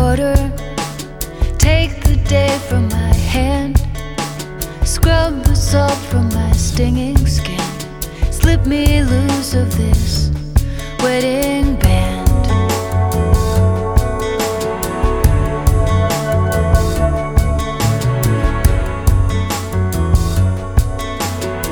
water. Take the day from my hand. Scrub the salt from my stinging skin. Slip me loose of this wet